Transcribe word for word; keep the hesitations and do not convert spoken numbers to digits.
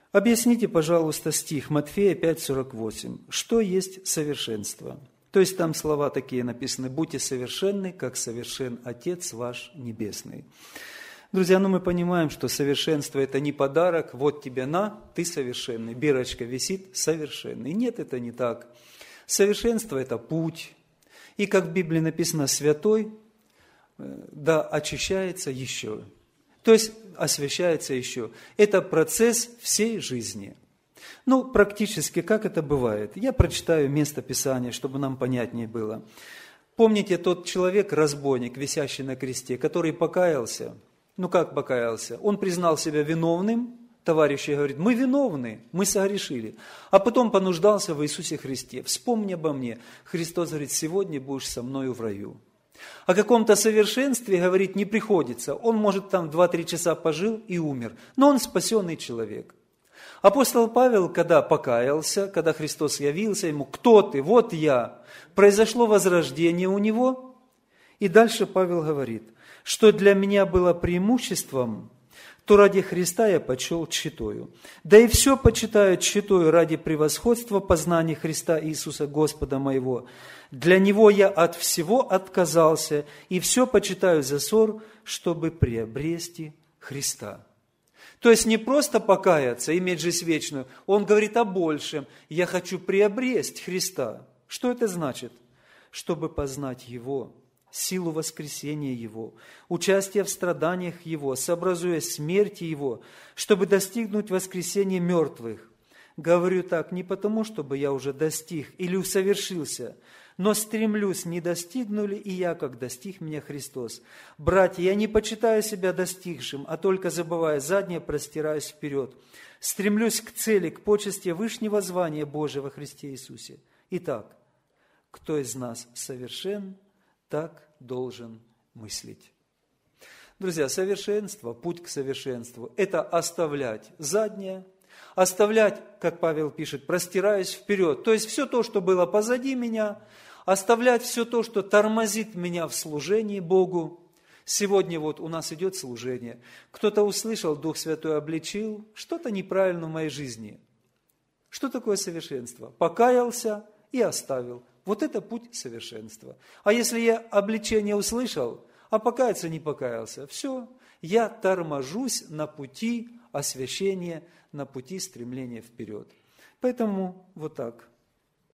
Объясните, пожалуйста, стих Матфея пять сорок восемь. Что есть совершенство? То есть там слова такие написаны: «Будьте совершенны, как совершен Отец ваш Небесный». Друзья, ну мы понимаем, что совершенство – это не подарок, вот тебе на, ты совершенный, бирочка висит, совершенный. Нет, это не так. Совершенство – это путь. И как в Библии написано, святой, да очищается еще. То есть освящается еще. Это процесс всей жизни. Ну, практически как это бывает? Я прочитаю место Писания, чтобы нам понятнее было. Помните тот человек, разбойник, висящий на кресте, который покаялся? Ну, как покаялся? Он признал себя виновным, товарищи говорят: мы виновны, мы согрешили. А потом понуждался в Иисусе Христе: вспомни обо мне. Христос говорит: сегодня будешь со мною в раю. О каком-то совершенстве говорить не приходится. Он, может, там два-три часа пожил и умер, но он спасенный человек. Апостол Павел, когда покаялся, когда Христос явился ему: кто ты? Вот я. Произошло возрождение у него. И дальше Павел говорит, что для меня было преимуществом, то ради Христа я почел тщетою. Да и все почитаю тщетою ради превосходства познания Христа Иисуса Господа моего. Для Него я от всего отказался, и все почитаю за ссор, чтобы приобрести Христа. То есть не просто покаяться, иметь жизнь вечную. Он говорит о большем. Я хочу приобрести Христа. Что это значит? Чтобы познать Его, силу воскресения Его, участие в страданиях Его, сообразуя смерти Его, чтобы достигнуть воскресения мертвых. Говорю так не потому, чтобы я уже достиг или усовершился, но стремлюсь, не достигну ли и я, как достиг меня Христос. Братья, я не почитаю себя достигшим, а только, забывая заднее, простираюсь вперед. Стремлюсь к цели, к почести вышнего звания Божия во Христе Иисусе. Итак, кто из нас совершен, так должен мыслить. Друзья, совершенство, путь к совершенству – это оставлять заднее, оставлять, как Павел пишет, простираясь вперед. То есть все то, что было позади меня, оставлять все то, что тормозит меня в служении Богу. Сегодня вот у нас идет служение. Кто-то услышал, Дух Святой обличил, что-то неправильно в моей жизни. Что такое совершенство? Покаялся и оставил. Вот это путь совершенства. А если я обличение услышал, а покаяться не покаялся, все, я торможусь на пути освящения, на пути стремления вперед. Поэтому вот так.